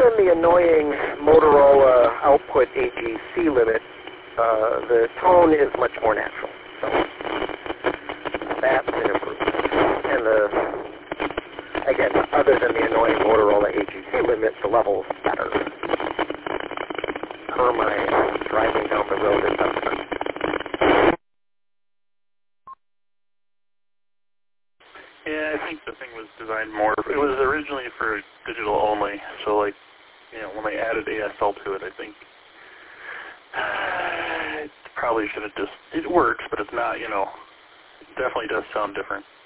than the annoying Motorola output AGC limit, the tone is much more natural. So that's an improvement. And again, other than the annoying Motorola AGC limit, the level's better. Per my driving down the road assessment. Yeah, I think the thing was designed more. It was originally for digital only, so like, when they added ASL to it, I think it probably should have just. It works, but it's not. It definitely does sound different.